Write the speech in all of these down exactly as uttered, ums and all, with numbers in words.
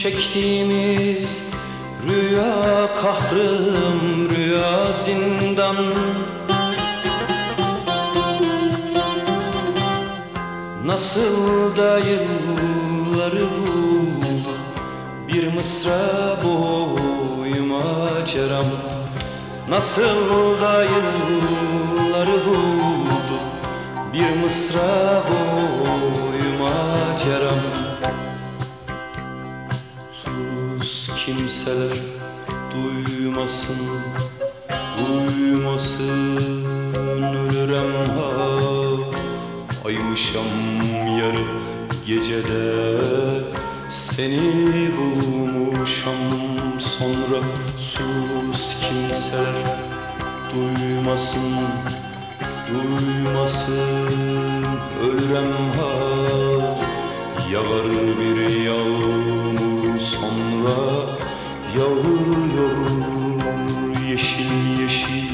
çektiğimiz rüya kahrım, rüya zindan. Nasıl da yılları buldu bir mısra boyuma ceram. Nasıl da yılları buldu bir mısra boyuma ceram. Sus kimseler duymasın, duymasın, ölürem ha. Aymışam yarı gecede, seni bulmuşam sonra. Sus kimseler duymasın, duymasın, ölürem ha. Yağar bir yağmur sonra, yağıyor yeşil yeşil.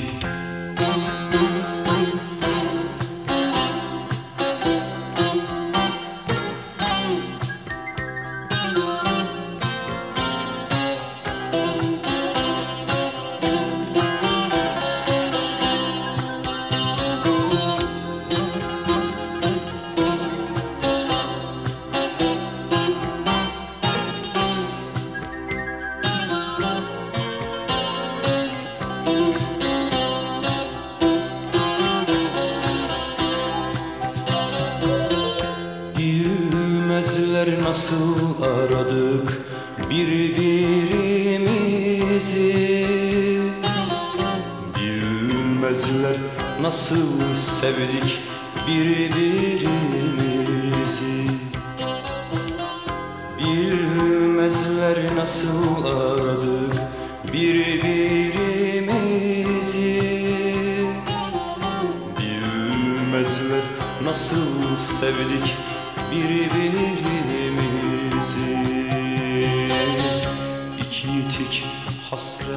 Nasıl aradık birbirimizi, bilmezler nasıl sevdik birbirimizi. Bilmezler nasıl aradık birbirimizi. Bilmezler nasıl sevdik birbirimizi. İki yitik hasret,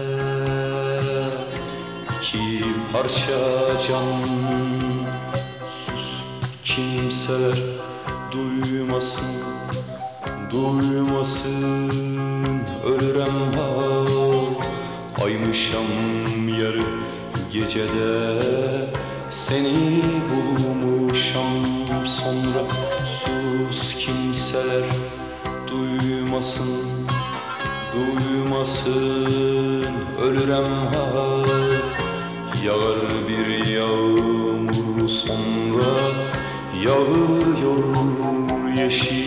iki parça can. Sus kimseler duymasın, duymasın, ölürem ha. Aymışam yarı gecede, seni bulmuşam sonra. Sus kimseler duymasın, duymasın, ölürem ha. Yağar bir yağmur sonra, yağıyor yeşil